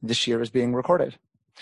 this year is being recorded.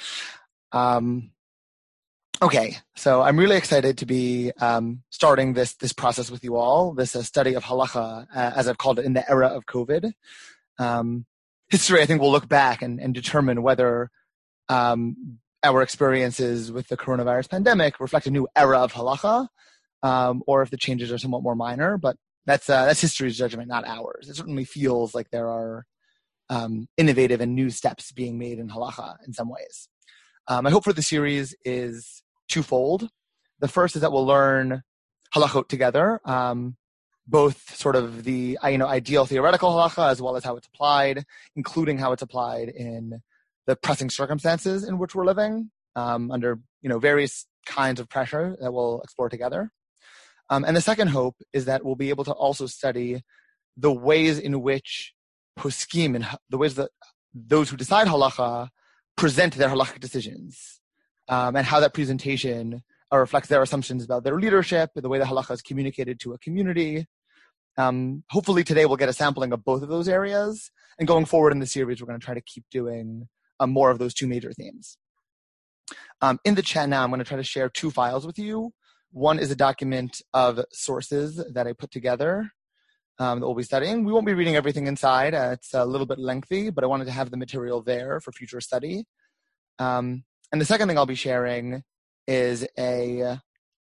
Okay, so I'm really excited to be starting this process with you all, this study of halacha, as I've called it, in the era of COVID. History, I think, will look back and determine whether our experiences with the coronavirus pandemic reflect a new era of halacha, or if the changes are somewhat more minor. But that's history's judgment, not ours. It certainly feels like there are innovative and new steps being made in halacha in some ways. My hope for the series is twofold. The first is that we'll learn halachot together, both sort of the ideal theoretical halacha as well as how it's applied, including how it's applied in the pressing circumstances in which we're living, under various kinds of pressure that we'll explore together. And the second hope is that we'll be able to also study the ways in which poskim and the ways that those who decide halacha present their halachic decisions, and how that presentation reflects their assumptions about their leadership, the way the halacha is communicated to a community. Hopefully today we'll get a sampling of both of those areas, and going forward in the series we're going to try to keep doing more of those two major themes. In the chat now I'm going to try to share two files with you. One is a document of sources that I put together that we'll be studying. We won't be reading everything inside. It's a little bit lengthy, but I wanted to have the material there for future study. And the second thing I'll be sharing is a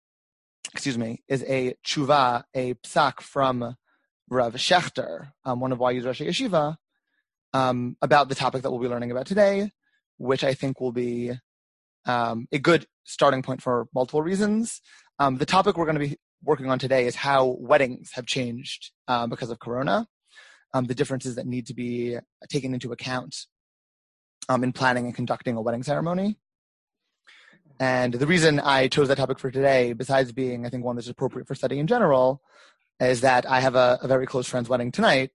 tshuva, a psak from Rav Shechter, one of YU's Rosh Yeshiva, about the topic that we'll be learning about today, which I think will be a good starting point for multiple reasons. The topic we're going to be working on today is how weddings have changed because of Corona, the differences that need to be taken into account in planning and conducting a wedding ceremony. And the reason I chose that topic for today, besides being, I think, one that's appropriate for study in general, is that I have a very close friend's wedding tonight.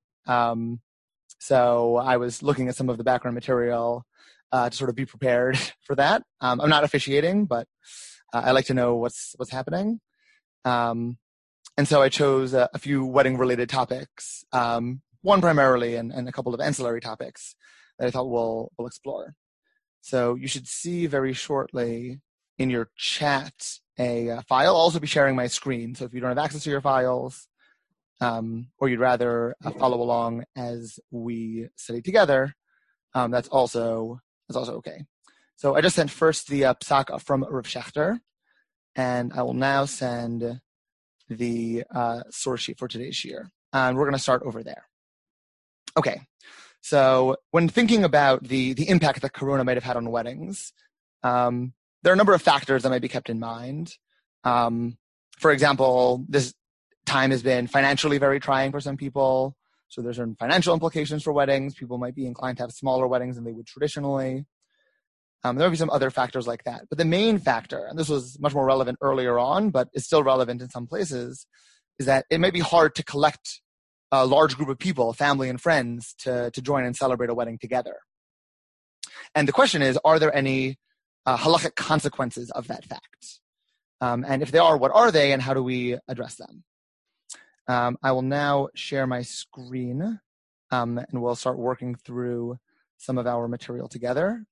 So I was looking at some of the background material to sort of be prepared for that. I'm not officiating, but I like to know what's happening. And so I chose a few wedding-related topics, one primarily and a couple of ancillary topics that I thought we'll explore. So you should see very shortly in your chat a file. I'll also be sharing my screen. So if you don't have access to your files, or you'd rather follow along as we study together, that's also okay. So I just sent first the psak from Rav Shechter, and I will now send the source sheet for today's year. And we're going to start over there. Okay. So when thinking about the impact that Corona might have had on weddings, there are a number of factors that might be kept in mind. For example, this time has been financially very trying for some people. So there's certain financial implications for weddings. People might be inclined to have smaller weddings than they would traditionally. There will be some other factors like that. But the main factor, and this was much more relevant earlier on, but is still relevant in some places, is that it might be hard to collect a large group of people, family and friends, to join and celebrate a wedding together. And the question is, are there any halachic consequences of that fact? And if there are, what are they and how do we address them? I will now share my screen, and we'll start working through some of our material together.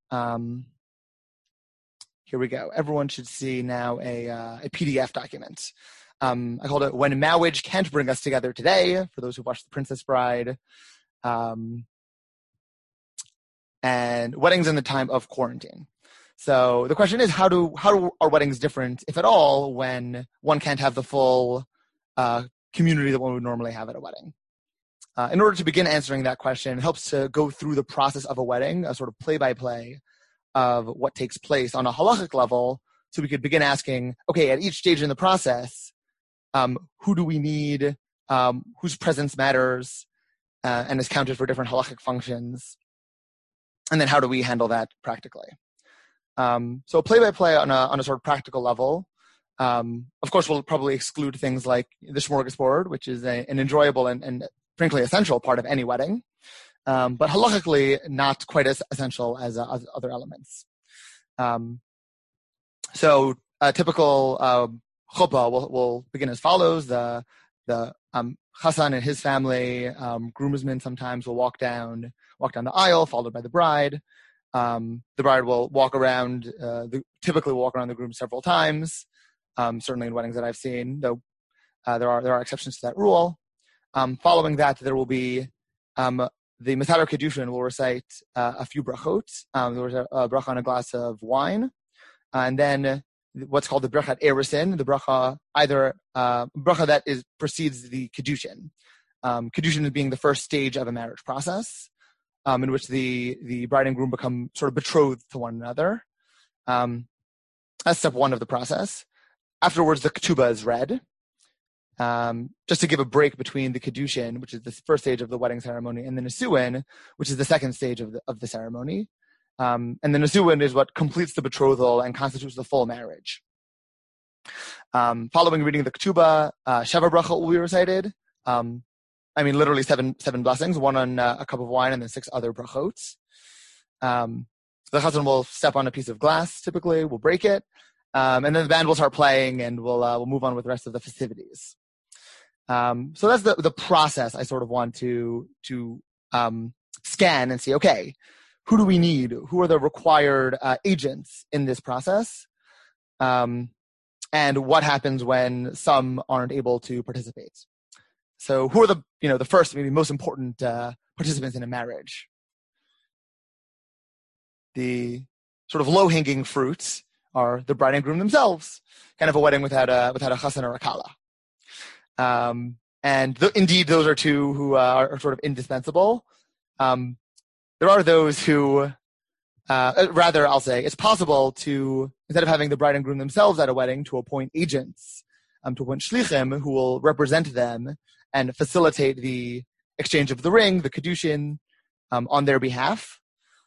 Here we go. Everyone should see now a PDF document. I called it When Marriage Can't Bring Us Together Today, for those who watched The Princess Bride, and weddings in the time of quarantine. So the question is, how are weddings different, if at all, when one can't have the full community that one would normally have at a wedding? In order to begin answering that question, it helps to go through the process of a wedding, a sort of play-by-play of what takes place on a halachic level, so we could begin asking, okay, at each stage in the process, who do we need, whose presence matters, and is counted for different halachic functions, and then how do we handle that practically? So play-by-play on a sort of practical level. Of course, we'll probably exclude things like the smorgasbord, which is an enjoyable and frankly essential part of any wedding, but halachically not quite as essential as other elements. So a typical chuppah will begin as follows. The chassan and his family, groomsmen sometimes will walk down the aisle, followed by the bride. The bride will walk around, typically walk around the groom several times, certainly in weddings that I've seen, though there are exceptions to that rule. Following that, there will be the Mesader Kedushin will recite a few brachot. There was a bracha on a glass of wine, and then what's called the brachat erisin, the bracha bracha that precedes the Kedushin. Kedushin being the first stage of a marriage process, in which the bride and groom become sort of betrothed to one another. That's step one of the process. Afterwards, the ketubah is read, just to give a break between the kedushin, which is the first stage of the wedding ceremony, and the nesuin, which is the second stage of the ceremony. And the nesuin is what completes the betrothal and constitutes the full marriage. Following reading the ketubah, sheva bracha will be recited. Literally seven blessings, one on a cup of wine and then 6 other brachot. The chazan will step on a piece of glass, typically, will break it, and then the band will start playing, and we'll move on with the rest of the festivities. So that's the process I sort of want to scan and see, okay, who do we need? Who are the required agents in this process? And what happens when some aren't able to participate? So who are the first, maybe most important participants in a marriage? The sort of low-hanging fruits are the bride and groom themselves. Kind of a wedding without a chassan or a kala. Indeed, those are two who are sort of indispensable. There are those who, I'll say, it's possible to, instead of having the bride and groom themselves at a wedding, to appoint agents, to appoint shlichim who will represent them and facilitate the exchange of the ring, the kedushin, on their behalf.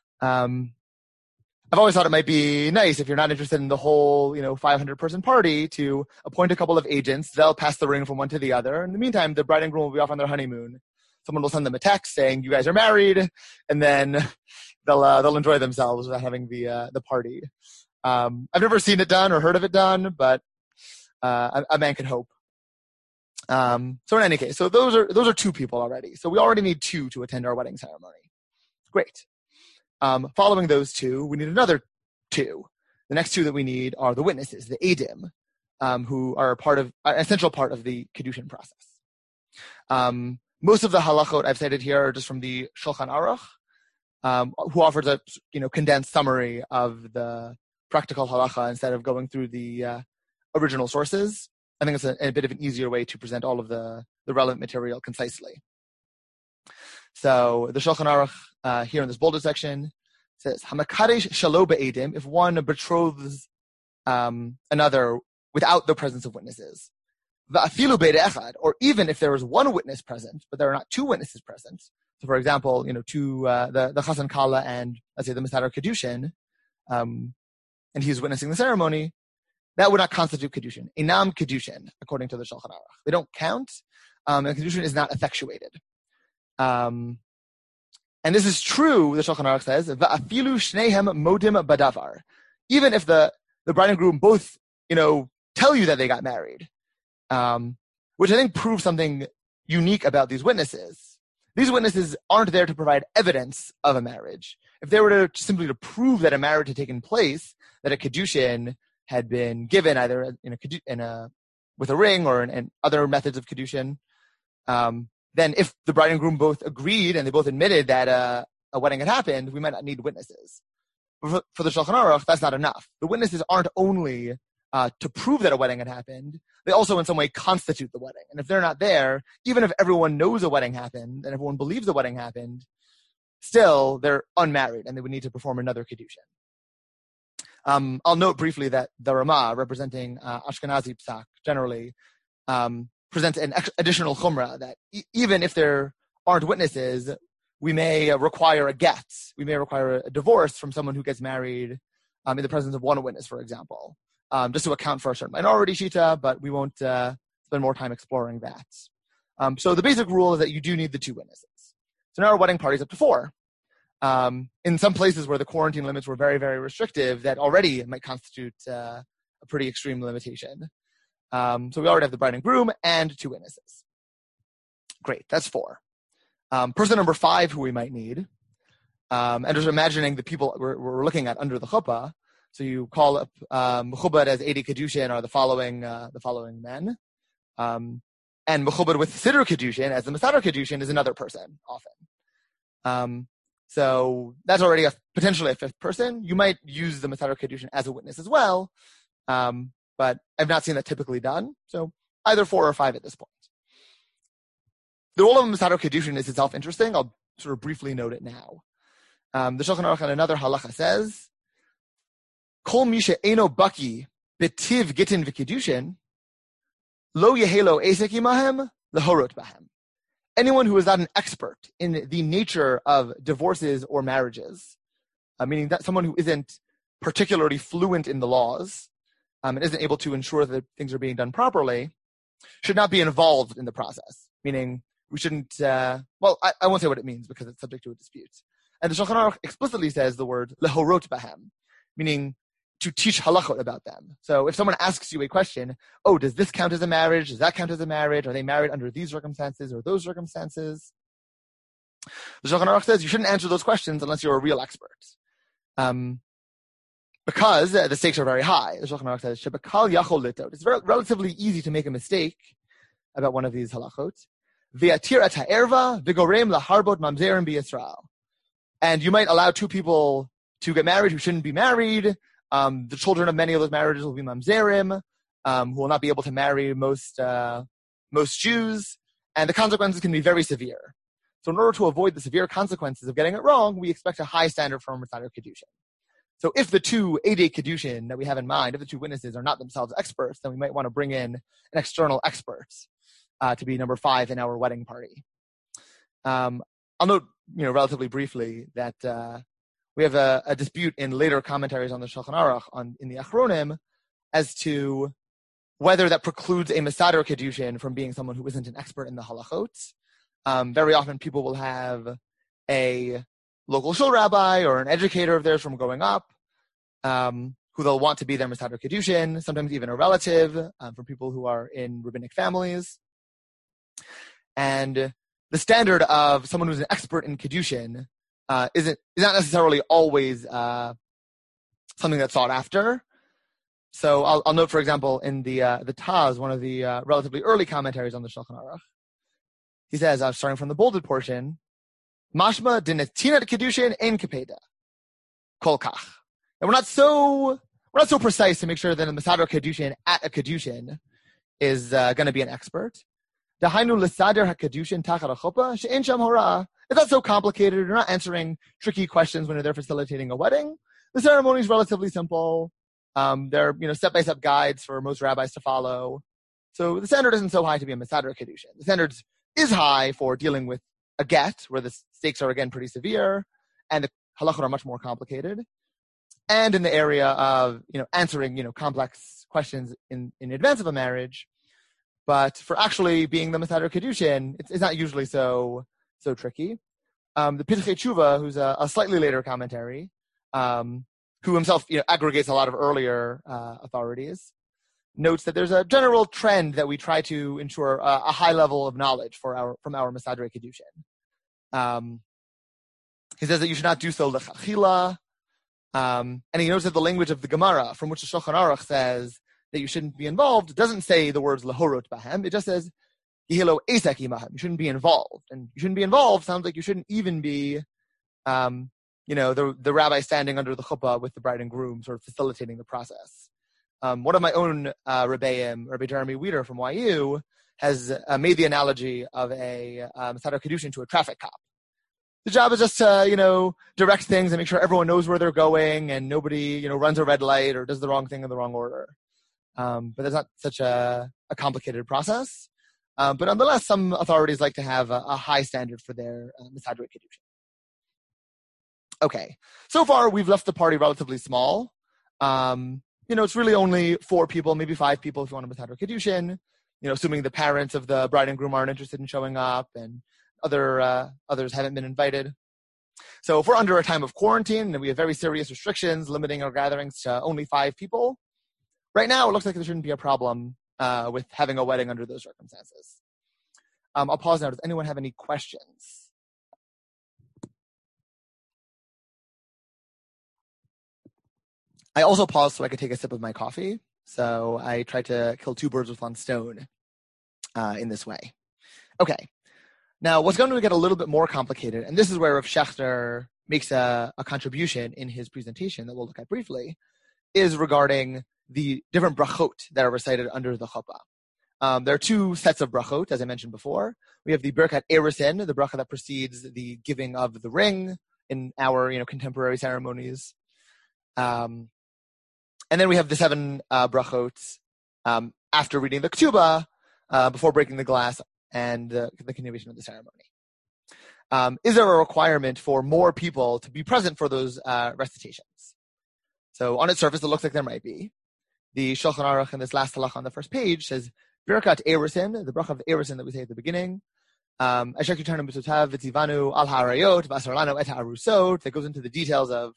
I've always thought it might be nice, if you're not interested in the whole, 500-person party, to appoint a couple of agents. They'll pass the ring from one to the other. In the meantime, the bride and groom will be off on their honeymoon. Someone will send them a text saying, "You guys are married," and then they'll enjoy themselves without having the party. I've never seen it done or heard of it done, but a man can hope. So in any case, so those are 2 people already. So we already need 2 to attend our wedding ceremony. Great. Following those 2, we need another 2. The next 2 that we need are the witnesses, the edim, who are an essential part of the kedushin process. Most of the halachot I've cited here are just from the Shulchan Aruch, who offers a condensed summary of the practical halacha instead of going through the original sources. I think it's a bit of an easier way to present all of the relevant material concisely. So the Shulchan Aruch here in this bolded section says, "Hamakadesh shalo be'edim," if one betroths another without the presence of witnesses. Va'afilu be'ed echad, or even if there is one witness present, but there are not 2 witnesses present. So, for example, the chassan kala and, let's say, the Mesader Kedushin, and he's witnessing the ceremony, that would not constitute Kedushin. Inam Kedushin, according to the Shulchan Aruch. They don't count, and Kedushin is not effectuated. And this is true, the Shulchan Aruch says, Va'afilu shnehem modim badavar. Even if the bride and groom both, tell you that they got married, which I think proves something unique about these witnesses. These witnesses aren't there to provide evidence of a marriage. If they were simply to prove that a marriage had taken place, that a Kedushin had been given either with a ring or in other methods of Kedushin, then if the bride and groom both agreed and they both admitted that a wedding had happened, we might not need witnesses. But for the Shulchan Aruch, that's not enough. The witnesses aren't only to prove that a wedding had happened, they also in some way constitute the wedding. And if they're not there, even if everyone knows a wedding happened and everyone believes the wedding happened, still they're unmarried and they would need to perform another Kedushin. I'll note briefly that the Ramah, representing Ashkenazi Psak generally, presents an additional chumrah that even if there aren't witnesses, we may require a get. We may require a divorce from someone who gets married in the presence of one witness, for example, just to account for a certain minority shita, but we won't spend more time exploring that. So the basic rule is that you do need the 2 witnesses. So now our wedding party is up to 4. In some places where the quarantine limits were very, very restrictive, that already might constitute a pretty extreme limitation. So we already have the bride and groom and 2 witnesses. Great, that's 4. Person number 5 who we might need And just imagining the people we're looking at under the chuppah. So you call up Mechubad as Edi Kedushin are the following men. And Mechubad with Siddur Kedushin as the Masadar Kedushin is another person often. So that's already potentially a fifth person. You might use the Masadar Kedushin as a witness as well, but I've not seen that typically done. So either 4 or 5 at this point. The role of Masadar Kedushin is itself interesting. I'll sort of briefly note it now. The Shulchan Aruch on another halacha says, Kol misha eno baki betiv gitin v'kedushin, lo yehelo esek imahem lehorot bahem. Anyone who is not an expert in the nature of divorces or marriages, meaning that someone who isn't particularly fluent in the laws and isn't able to ensure that things are being done properly, should not be involved in the process. Meaning, we shouldn't, I won't say what it means because it's subject to a dispute. And the Shulchan Aruch explicitly says the word lehorot bahem, meaning to teach halachot about them. So if someone asks you a question, does this count as a marriage? Does that count as a marriage? Are they married under these circumstances or those circumstances? The Shulchan Aruch says you shouldn't answer those questions unless you're a real expert. Because the stakes are very high. The Shulchan Aruch says, Shebekal yachol litot. It's relatively easy to make a mistake about one of these halachot. V'yatir et ha'erva v'gorem laharbot mamzerim b'Yisrael. And you might allow 2 people to get married who shouldn't be married. The children of many of those marriages will be mamzerim, who will not be able to marry most Jews, and the consequences can be very severe. So in order to avoid the severe consequences of getting it wrong, we expect a high standard for Masadar Kedushin. So if the 2 Edei Kedushin that we have in mind, if the 2 witnesses are not themselves experts, then we might want to bring in an external expert to be number 5 in our wedding party. I'll note, relatively briefly that we have a dispute in later commentaries on the Shulchan Aruch in the Achronim as to whether that precludes a Masadar Kedushin from being someone who isn't an expert in the halachot. Very often people will have a local shul rabbi or an educator of theirs from growing up who they'll want to be their Masadar Kedushin, sometimes even a relative for people who are in rabbinic families. And the standard of someone who's an expert in Kedushin is not necessarily always something that's sought after. So I'll note, for example, in the Taz, one of the relatively early commentaries on the Shulchan Aruch, he says, starting from the bolded portion, Mashma dinetinat kedushin ein kapeda kolkach. And we're not so precise to make sure that a Masadar Kedushin at a Kedushin is going to be an expert. Dahainu l'sader hakedushin tachat hachuppah she'en sham hora. It's not so complicated. You're not answering tricky questions when you're there facilitating a wedding. The ceremony is relatively simple. They're step-by-step guides for most rabbis to follow. So the standard isn't so high to be a Masadar Kedushin. The standard is high for dealing with a get, where the stakes are again pretty severe, and the halachot are much more complicated. And in the area of answering complex questions in advance of a marriage. But for actually being the Masadar Kedushin, it's not usually so tricky. The Pitchei Tshuva, who's a slightly later commentary, who himself aggregates a lot of earlier authorities, notes that there's a general trend that we try to ensure a high level of knowledge from our Masadar Kedushin. He says that you should not do so l'chachila, and he notes that the language of the Gemara, from which the Shulchan Aruch says that you shouldn't be involved, doesn't say the words lahorot bahem. It just says yehelo esek imahem. You shouldn't be involved, and you shouldn't be involved sounds like you shouldn't even be, the rabbi standing under the chuppah with the bride and groom, sort of facilitating the process. One of my own rebbeim, Rabbi Jeremy Weeder from YU, has made the analogy of a Masadar Kedushin to a traffic cop. The job is just to, direct things and make sure everyone knows where they're going and nobody, runs a red light or does the wrong thing in the wrong order. But that's not such a complicated process. But nonetheless, some authorities like to have a high standard for their Masadar Kedushin. Okay, so far we've left the party relatively small. It's really only 4 people, maybe 5 people if you want a Masadar Kedushin, assuming the parents of the bride and groom aren't interested in showing up and others haven't been invited. So if we're under a time of quarantine and we have very serious restrictions limiting our gatherings to only 5 people, right now it looks like there shouldn't be a problem with having a wedding under those circumstances. I'll pause now. Does anyone have any questions? I also paused so I could take a sip of my coffee. So I tried to kill two birds with one stone in this way. Okay. Now, what's going to get a little bit more complicated, and this is where Rav Shechter makes a contribution in his presentation that we'll look at briefly, is regarding the different brachot that are recited under the chuppah. There are two sets of brachot, as I mentioned before. We have the Birkat Erusin, the bracha that precedes the giving of the ring in our contemporary ceremonies. And then we have the seven brachot after reading the ketubah, before breaking the glass, and the continuation of the ceremony. Is there a requirement for more people to be present for those recitations? So on its surface, it looks like there might be. The Shulchan Aruch in this last halach on the first page says, Birkat Erusin, the bracha of Erusin that we say at the beginning, Asher Kitarnu B'Totav V'Tzivanu Al Harayot V'Asar Lanu Et Ha'arusot, that goes into the details of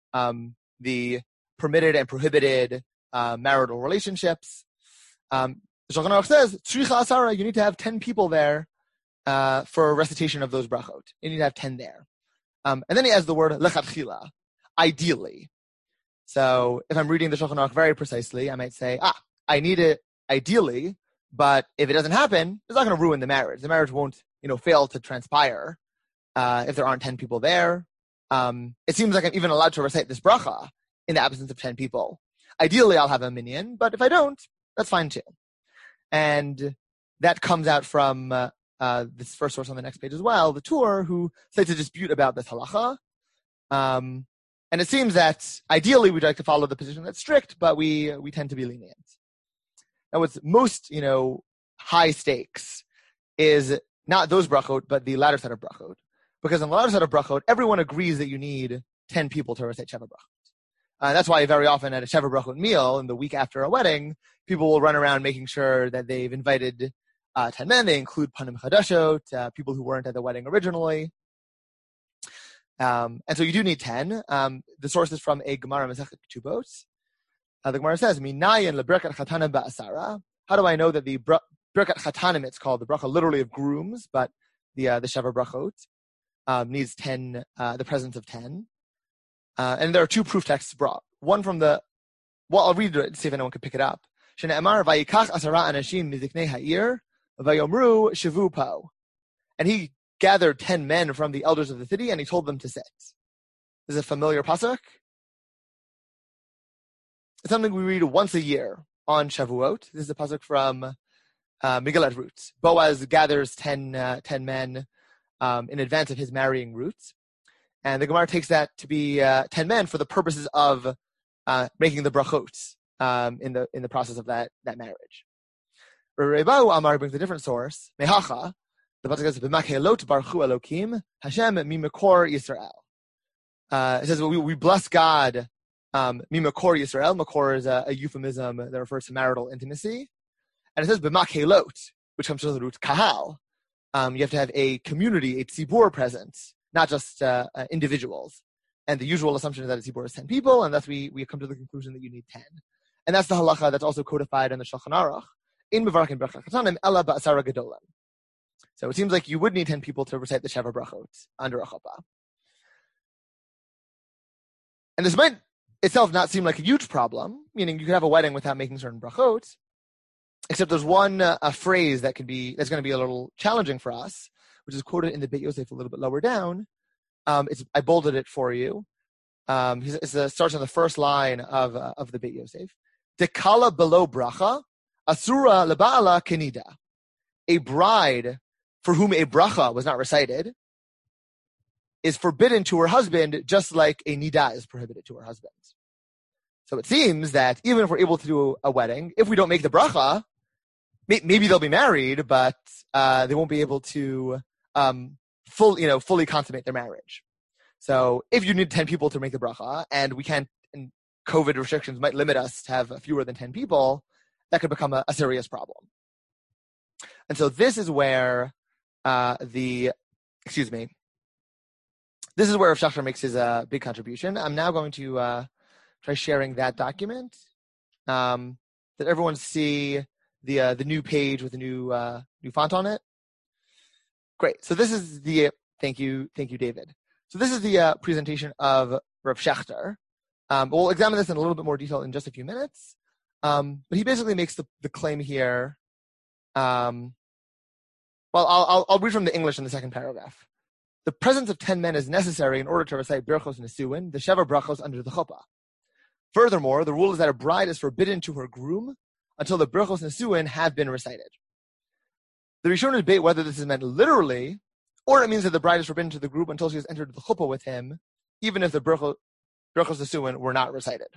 the permitted and prohibited marital relationships. The Shulchan Aruch says, Tzricha Asara, you need to have 10 people there for a recitation of those brachot. You need to have 10 there. And then he adds the word lechatchila, ideally. So if I'm reading the Shulchan Aruch very precisely, I might say, I need it ideally, but if it doesn't happen, it's not going to ruin the marriage. The marriage won't, fail to transpire if there aren't 10 people there. It seems like I'm even allowed to recite this bracha in the absence of 10 people. Ideally, I'll have a minyan, but if I don't, that's fine too. And that comes out from this first source on the next page as well, the Tur, who cites a dispute about this halacha. And it seems that ideally we'd like to follow the position that's strict, but we tend to be lenient. Now, what's most high stakes is not those brachot, but the latter set of brachot, because in the latter set of brachot, everyone agrees that you need 10 people to recite Sheva brachot. That's why very often at a Sheva brachot meal, in the week after a wedding, people will run around making sure that they've invited 10 men. They include panim chadashot, people who weren't at the wedding originally. And so you do need 10. The source is from a Gemara Masechet Ketubot. The Gemara says, Minayin leberkat chatanim ba'asara. How do I know that the berkat chatanim, it's called the bracha literally of grooms, but the Sheva brachot needs 10, the presence of 10. And there are two proof texts brought. One from I'll read it to see if anyone can pick it up. Shene'emar vayikach asara anashim miziknei ha'ir vayomru shavu po. And he gathered 10 men from the elders of the city, and he told them to sit. This is a familiar pasuk. It's something we read once a year on Shavuot. This is a pasuk from Megillat Ruth. Boaz gathers 10 men in advance of his marrying Ruth. And the Gemara takes that to be 10 men for the purposes of making the brachot in the process of that marriage. Rebau Amar brings a different source. Mehacha, the pasuk says, "B'makelot barchu Elokim Hashem mimakor Yisrael." It says, "We bless God mimakor Yisrael." Makor is a euphemism that refers to marital intimacy, and it says "b'makelot," which comes from the root kahal. You have to have a community, a tzibur present, not just individuals. And the usual assumption is that a tzibur is 10 people, and thus we come to the conclusion that you need 10. And that's the halacha that's also codified in the Shulchan Aruch in Mevarkin Berkat Chatanim Ela Ba'asara Gedolim. So it seems like you would need 10 people to recite the Sheva brachot under a chuppah. And this might itself not seem like a huge problem, meaning you could have a wedding without making certain brachot, except there's one a phrase that's going to be a little challenging for us, which is quoted in the Beit Yosef a little bit lower down. I bolded it for you. It starts on the first line of the Beit Yosef. Dekala below bracha, asura leba'ala kenida. A bride for whom a bracha was not recited is forbidden to her husband, just like a nida is prohibited to her husband. So it seems that even if we're able to do a wedding, if we don't make the bracha, maybe they'll be married, but they won't be able to fully consummate their marriage. So if you need 10 people to make the bracha, and we can't, and COVID restrictions might limit us to have fewer than 10 people, that could become a serious problem. And so this is where this is where Rav Shechter makes his big contribution. I'm now going to try sharing that document. Did everyone see the new page with the new font on it? Great. So this is thank you, David. So this is the presentation of Rav Shechter. We'll examine this in a little bit more detail in just a few minutes. But he basically makes the claim here. I'll read from the English in the second paragraph. The presence of 10 men is necessary in order to recite Birchos Nesuin, the Sheva Brachos under the chuppah. Furthermore, the rule is that a bride is forbidden to her groom until the Birchos Nesuin have been recited. The Rishonim debate whether this is meant literally, or it means that the bride is forbidden to the groom until she has entered the chuppah with him, even if the Birchos Nesuin were not recited.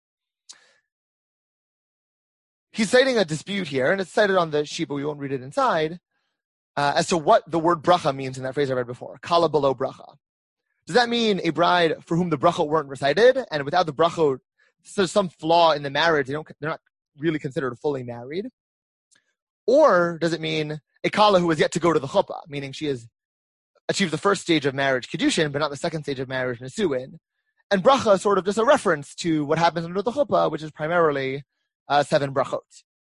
He's citing a dispute here, and it's cited on the sheet, but we won't read it inside, as to what the word bracha means in that phrase I read before, kala below bracha. Does that mean a bride for whom the bracha weren't recited, and without the bracha, there's some flaw in the marriage, they're not really considered fully married? Or does it mean a kala who has yet to go to the chuppah, meaning she has achieved the first stage of marriage, kiddushin, but not the second stage of marriage, nesuin? And bracha is sort of just a reference to what happens under the chuppah, which is primarily 7 brachot.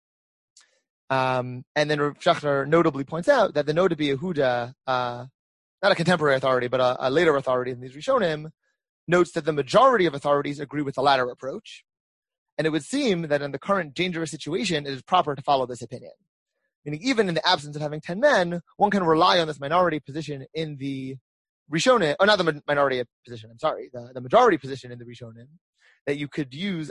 And then Rav Shechter notably points out that the Noda Yehuda, not a contemporary authority, but a later authority in these Rishonim, notes that the majority of authorities agree with the latter approach. And it would seem that in the current dangerous situation, it is proper to follow this opinion. Meaning, even in the absence of having 10 men, one can rely on this minority position in the Rishonim, or not the minority position, I'm sorry, the majority position in the Rishonim, that you could use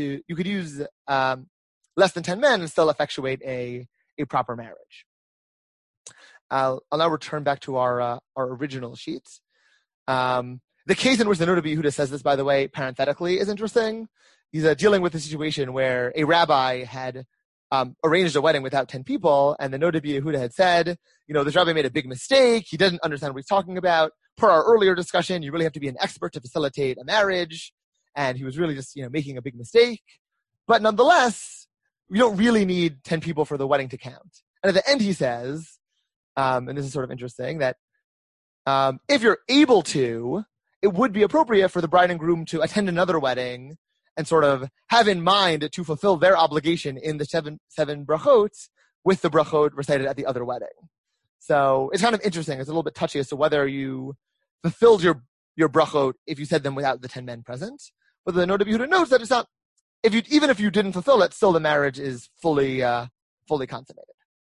less than 10 men and still effectuate a proper marriage. I'll now return back to our original sheets. The case in which the Noda Yehuda says this, by the way, parenthetically, is interesting. He's dealing with a situation where a rabbi had arranged a wedding without 10 people, and the Noda Yehuda had said, this rabbi made a big mistake. He doesn't understand what he's talking about. Per our earlier discussion, you really have to be an expert to facilitate a marriage, and he was really just making a big mistake. But nonetheless, we don't really need 10 people for the wedding to count. And at the end he says, and this is sort of interesting, that if you're able to, it would be appropriate for the bride and groom to attend another wedding and sort of have in mind to fulfill their obligation in the seven brachot with the brachot recited at the other wedding. So it's kind of interesting. It's a little bit touchy as to whether you fulfilled your brachot if you said them without the 10 men present. But the Noda Yehuda notes that it's not, even if you didn't fulfill it, still the marriage is fully consummated.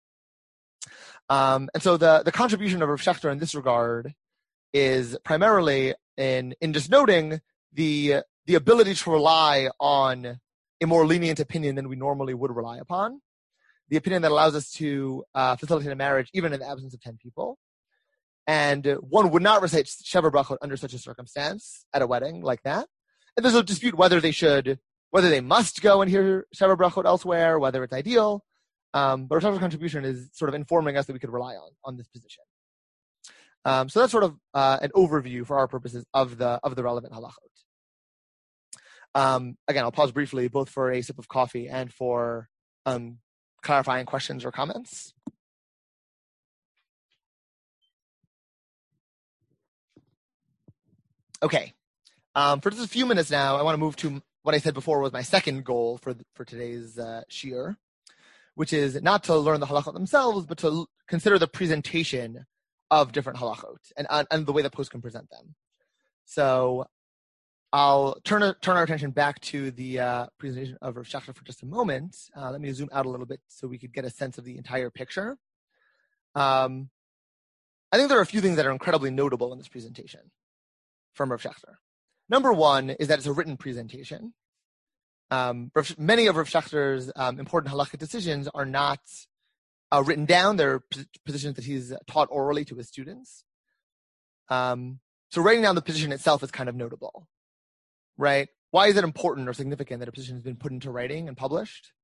And so the contribution of Rav Shechter in this regard is primarily in just noting the ability to rely on a more lenient opinion than we normally would rely upon. The opinion that allows us to facilitate a marriage even in the absence of 10 people. And one would not recite Sheva Brachot under such a circumstance at a wedding like that. And there's a dispute whether they must go and hear Sheva Brachot elsewhere, whether it's ideal. But Rav Shechter's contribution is sort of informing us that we could rely on this position. So that's sort of an overview for our purposes of the relevant halachot. Again, I'll pause briefly, both for a sip of coffee and for clarifying questions or comments. Okay. For just a few minutes now, I want to move to what I said before was my second goal for today's shiur, which is not to learn the halachot themselves, but to consider the presentation of different halachot and the way the post can present them. So I'll turn our attention back to the presentation of Rav Shechter for just a moment. Let me zoom out a little bit so we could get a sense of the entire picture. I think there are a few things that are incredibly notable in this presentation from Rav Shechter. Number one is that it's a written presentation. Many of Rav Shechter's important halakhic decisions are not written down. They're positions that he's taught orally to his students. So writing down the position itself is kind of notable, right? Why is it important or significant that a position has been put into writing and published?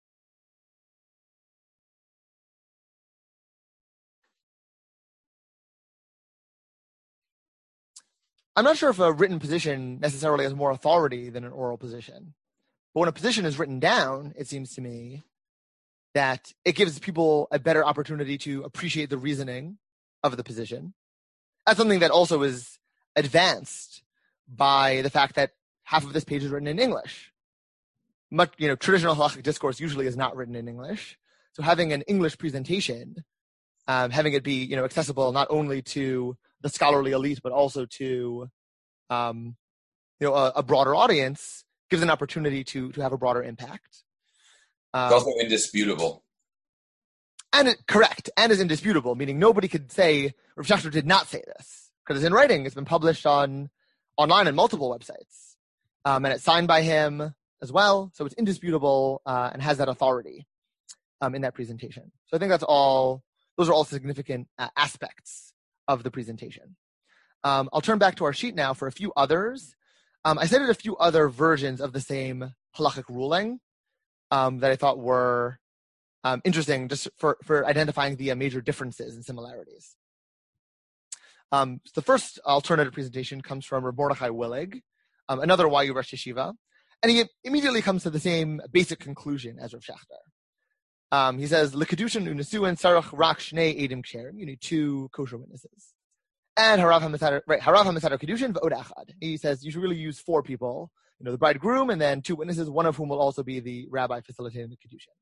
I'm not sure if a written position necessarily has more authority than an oral position. But when a position is written down, it seems to me that it gives people a better opportunity to appreciate the reasoning of the position. That's something that also is advanced by the fact that half of this page is written in English. Traditional halakhic discourse usually is not written in English. So having an English presentation, having it be accessible not only to the scholarly elite, but also to a broader audience gives an opportunity to have a broader impact. It's also indisputable. Correct, and is indisputable, meaning nobody could say Rav Shechter did not say this, because it's in writing. It's been published online on multiple websites, and it's signed by him as well, so it's indisputable and has that authority in that presentation. So I think those are all significant aspects of the presentation. I'll turn back to our sheet now for a few others. I cited a few other versions of the same halachic ruling that I thought were interesting just for identifying the major differences and similarities. The first alternative presentation comes from Reb Mordechai Willig, another YU Rosh Yeshiva, and he immediately comes to the same basic conclusion as Rav Shechter. He says, "L'kedushin u'nesuin sarach rak shnei edim ksherim." You need 2 kosher witnesses. And harav hamitzadar kedushin v'od echad. He says you should really use 4 people, the bridegroom, and then 2 witnesses, one of whom will also be the rabbi facilitating the kedushin.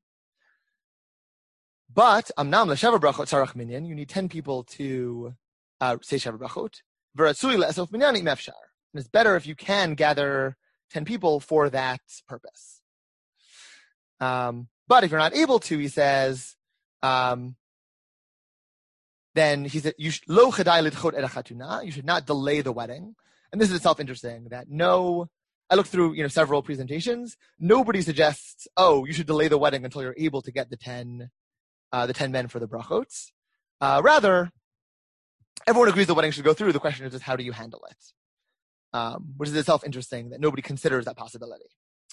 But amnam l'sheva brachot sarach minyan. You need 10 people to say sheva brachot. V'ratzui le'esof minyan im efshar. And it's better if you can gather 10 people for that purpose. But if you're not able to, he says, then he said, lo chadai lidchot et hachatuna. You should not delay the wedding. And this is itself interesting that I looked through, several presentations. Nobody suggests, you should delay the wedding until you're able to get the 10 men for the brachot. Rather, everyone agrees the wedding should go through. The question is just how do you handle it? Which is itself interesting that nobody considers that possibility.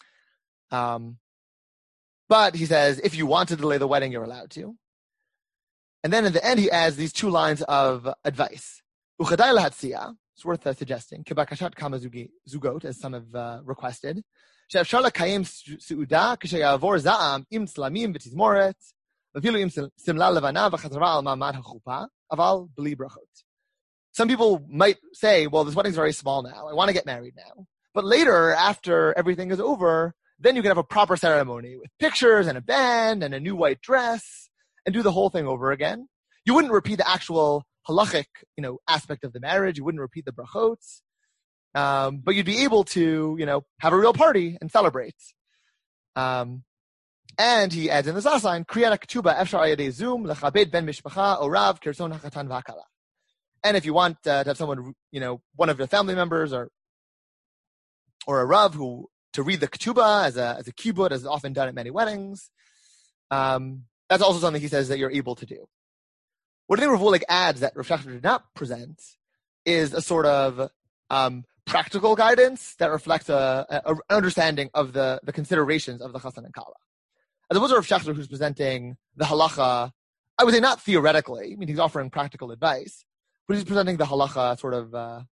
But he says, if you want to delay the wedding, you're allowed to. And then in the end, he adds these 2 lines of advice. Uchadai lahatzia, it's worth suggesting, kebakashat kama zugot, as some have requested. She'afshar lakayim su'uda k'sheyavor za'am im tzlamim v'tizmoret v'filu im simla levana v'chazara al ma'amad ha'chupa aval b'li brachot. Some people might say, well, this wedding's very small now. I want to get married now. But later, after everything is over, then you can have a proper ceremony with pictures and a band and a new white dress and do the whole thing over again. You wouldn't repeat the actual halachic, aspect of the marriage. You wouldn't repeat the brachot. But you'd be able to, have a real party and celebrate. And he adds in the Zasign, Kriyat HaKtuba Efshar Ayadei Zoom Lechabed Ben Mishpacha Orav Kirson HaChatan V'Hakala. And if you want to have someone, one of your family members or a Rav to read the Ketubah as a kibbut, as is often done at many weddings, that's also something he says that you're able to do. What I think Rav Willig adds that Rav Shechter did not present is a sort of practical guidance that reflects an understanding of the considerations of the Chassan and Kala. As opposed to Rav Shechter, who's presenting the halacha, I would say not theoretically, he's offering practical advice, but he's presenting the halacha sort of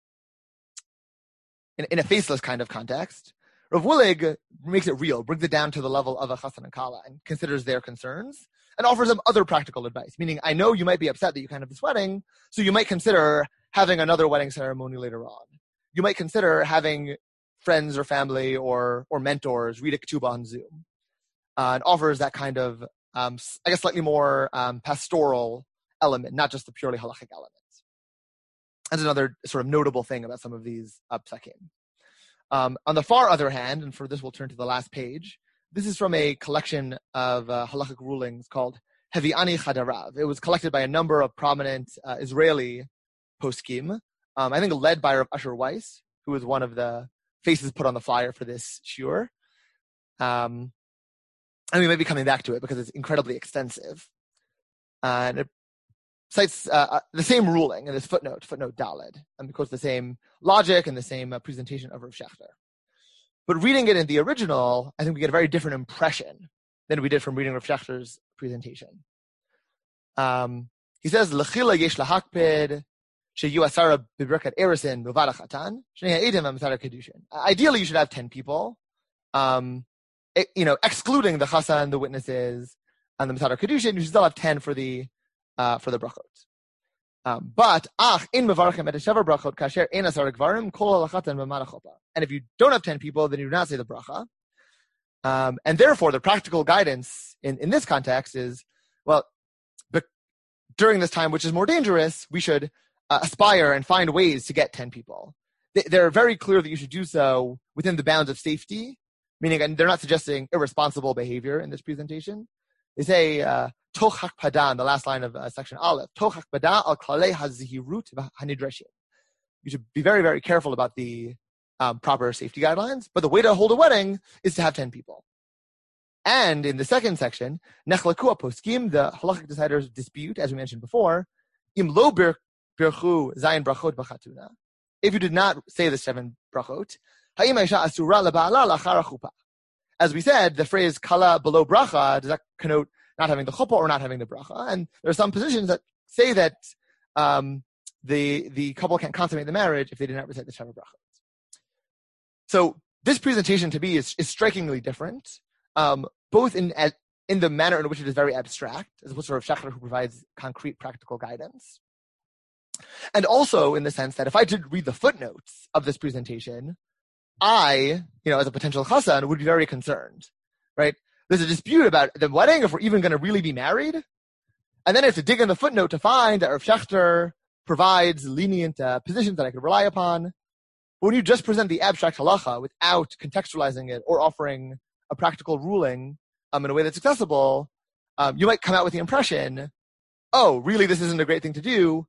in a faceless kind of context. Rav Willig makes it real, brings it down to the level of a Chassan and Kala, and considers their concerns, and offers them other practical advice. Meaning, I know you might be upset that you can't have this wedding, so you might consider having another wedding ceremony later on. You might consider having friends or family or mentors read a ketubah on Zoom, and offers that kind of, slightly more pastoral element, not just the purely halachic element. That's another sort of notable thing about some of these psakim. On the far other hand, and for this we'll turn to the last page, this is from a collection of halachic rulings called Hevi'ani Chadarav. It was collected by a number of prominent Israeli poskim, I think led by Rav Asher Weiss, who was one of the faces put on the flyer for this shiur. And we may be coming back to it because it's incredibly extensive. And it cites the same ruling in this footnote Daled, and quotes the same logic and the same presentation of Rav Shechter. But reading it in the original, I think we get a very different impression than we did from reading Rav Shechter's presentation. He says, "L'chila yesh lahakpid sheyu asara b'birkat erisin b'vad hachatan shnei ha'edim v'mitzad kedushin." Ideally, you should have 10 people, excluding the chassan, the witnesses, and the mitzad kedushin. You should still have 10 for the brachot. But in mevarchim et sheva brachot kasher ein asar gvarim kol halachatan b'mad hachuppah. And if you don't have 10 people, then you do not say the bracha. And therefore, the practical guidance in this context is, during this time, which is more dangerous, we should aspire and find ways to get 10 people. they're very clear that you should do so within the bounds of safety, meaning, and they're not suggesting irresponsible behavior in this presentation. They say, toch hakpada, in the last line of section Aleph, toch hakpada al klalei hazihirut hanidreshim. You should be very, very careful about the proper safety guidelines, but the way to hold a wedding is to have 10 people. And in the second section, nechlaku poskim, the halachic deciders dispute, as we mentioned before, im lo birchu zayin brachot b'chatuna. If you did not say the 7 brachot, ha'im ha'isha asura leba'ala lachar chuppah. As we said, the phrase kala below bracha does that connote not having the chuppah or not having the bracha. And there are some positions that say that the couple can't consummate the marriage if they did not recite the 7 brachot. So this presentation to me is strikingly different, both in the manner in which it is very abstract, as opposed to Rav Shechter, who provides concrete practical guidance, and also in the sense that if I did read the footnotes of this presentation, I, as a potential chassan, would be very concerned, right? There's a dispute about the wedding, if we're even going to really be married. And then I have to dig in the footnote to find that Rav Shechter provides lenient positions that I could rely upon. But when you just present the abstract halacha without contextualizing it or offering a practical ruling in a way that's accessible, you might come out with the impression, oh, really, this isn't a great thing to do.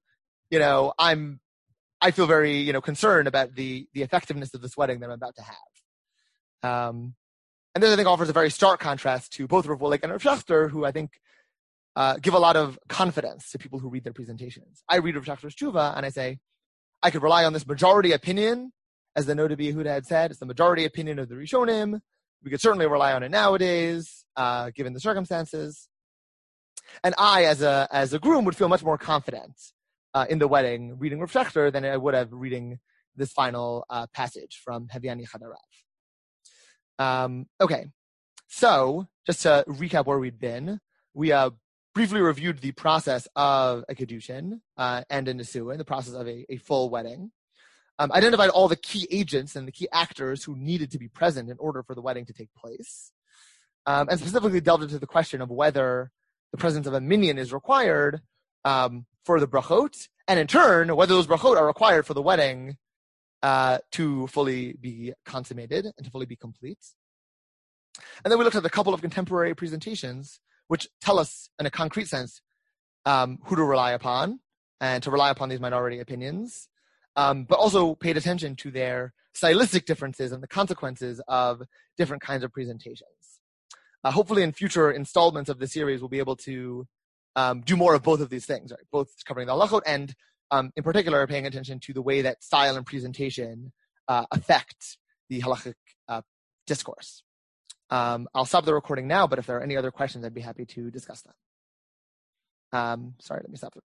I feel very, concerned about the effectiveness of this wedding that I'm about to have. And this, I think, offers a very stark contrast to both Rav Wolik and Rav Shechter, who I think give a lot of confidence to people who read their presentations. I read Rav Shechter's tshuva and I say, I could rely on this majority opinion, as the Noda B'Yehuda had said. It's the majority opinion of the Rishonim. We could certainly rely on it nowadays, given the circumstances. And I, as a groom, would feel much more confident in the wedding reading Rav Shechter than I would have reading this final passage from Heviani Chadarav. Okay, so just to recap where we'd been, we briefly reviewed the process of a kedushin and a nesuah, the process of a full wedding. Identified all the key agents and the key actors who needed to be present in order for the wedding to take place, and specifically delved into the question of whether the presence of a minyan is required for the brachot, and in turn, whether those brachot are required for the wedding to fully be consummated and to fully be complete. And then we looked at a couple of contemporary presentations which tell us, in a concrete sense, who to rely upon and to rely upon these minority opinions, but also paid attention to their stylistic differences and the consequences of different kinds of presentations. Hopefully in future installments of the series, we'll be able to do more of both of these things, right? Both covering the halachot and, in particular, paying attention to the way that style and presentation affect the halachic discourse. I'll stop the recording now, but if there are any other questions, I'd be happy to discuss them. Sorry, let me stop the